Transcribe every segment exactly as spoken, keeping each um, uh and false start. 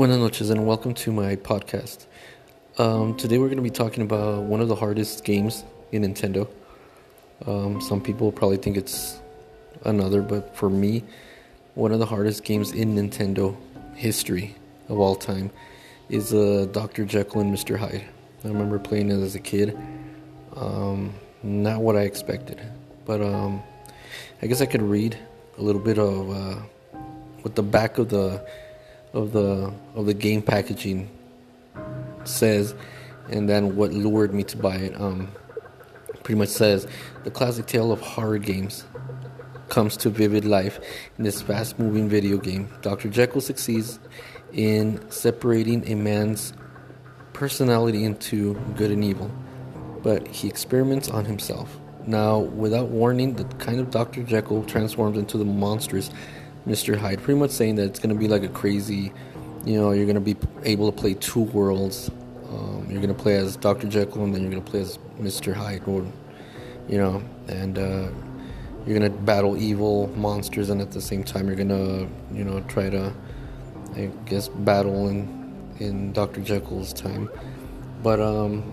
Buenas noches and welcome to my podcast. Um, today we're going to be talking about one of the hardest games in Nintendo. Um, some people probably think it's another, but for me, one of the hardest games in Nintendo history of all time is uh, Doctor Jekyll and Mister Hyde. I remember playing it as a kid. Um, not what I expected, but um, I guess I could read a little bit of uh, what the back of the of the of the game packaging says, and then what lured me to buy it. Um, pretty much says the classic tale of horror games comes to vivid life in this fast-moving video game. Doctor Jekyll succeeds in separating a man's personality into good and evil, but he experiments on himself. Now, without warning, the kind of Doctor Jekyll transforms into the monstrous Mister Hyde, pretty much saying that it's going to be like a crazy, you know, you're going to be able to play two worlds. Um, you're going to play as Doctor Jekyll and then you're going to play as Mister Hyde, or, you know, and uh, you're going to battle evil monsters, and at the same time you're going to, you know, try to, I guess, battle in, in Doctor Jekyll's time. But um,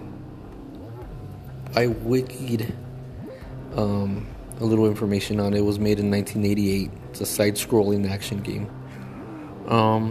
I wikied um, a little information on it. It was made in nineteen eighty-eight. It's a side-scrolling action game. Um,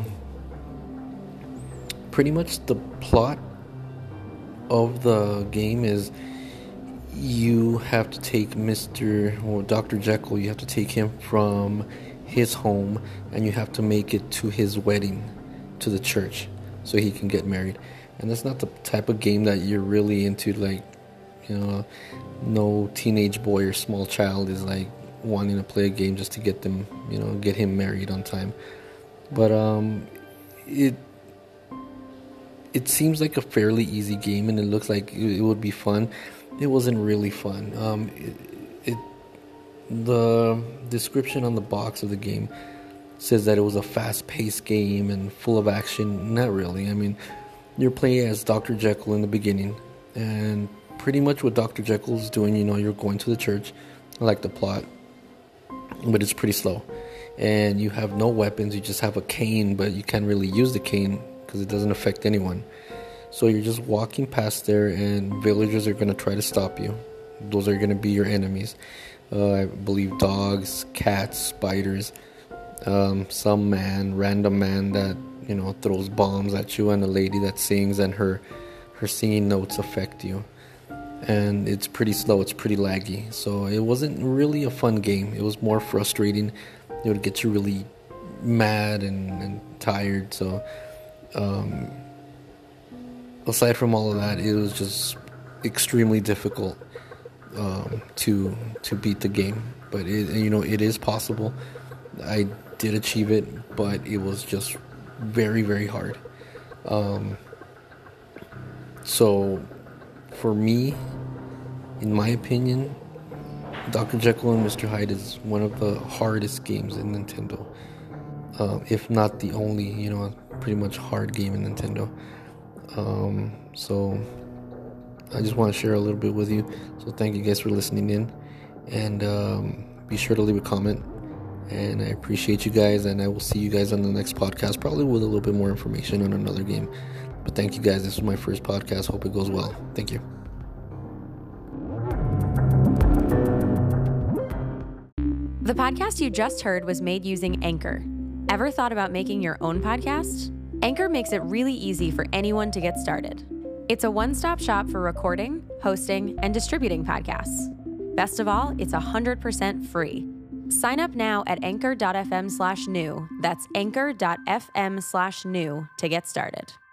pretty much the plot of the game is you have to take Mister or Doctor Jekyll, you have to take him from his home and you have to make it to his wedding, to the church, so he can get married. And that's not the type of game that you're really into, like, you know, no teenage boy or small child is like wanting to play a game just to get them, you know, get him married on time. But um, it it seems like a fairly easy game, and it looks like it, it would be fun. It wasn't really fun. Um, it, it the description on the box of the game says that it was a fast-paced game and full of action. Not really. I mean, you're playing as Doctor Jekyll in the beginning, and pretty much what Doctor Jekyll's doing, you know, you're going to the church. I like the plot, but it's pretty slow. And you have no weapons, you just have a cane, but you can't really use the cane because it doesn't affect anyone. So you're just walking past there, and villagers are going to try to stop you. Those are going to be your enemies. Uh, I believe dogs, cats, spiders, um, some man, random man that, you know, throws bombs at you, and a lady that sings, and her, her singing notes affect you. And it's pretty slow, it's pretty laggy, so it wasn't really a fun game. It was more frustrating. It would get you really mad and, and tired. So um, aside from all of that, it was just extremely difficult um, to to beat the game. But it, you know, it is possible. I did achieve it, but it was just very, very hard. Um, so for me, in my opinion, Doctor Jekyll and Mister Hyde is one of the hardest games in Nintendo. Uh, if not the only, you know, pretty much hard game in Nintendo. Um, so I just want to share a little bit with you. So thank you guys for listening in. And um, be sure to leave a comment. And I appreciate you guys. And I will see you guys on the next podcast, probably with a little bit more information on another game. But thank you guys. This was my first podcast. Hope it goes well. Thank you. The podcast you just heard was made using Anchor. Ever thought about making your own podcast? Anchor makes it really easy for anyone to get started. It's a one-stop shop for recording, hosting, and distributing podcasts. Best of all, it's one hundred percent free. Sign up now at anchor.fm slash new. That's anchor.fm slash new to get started.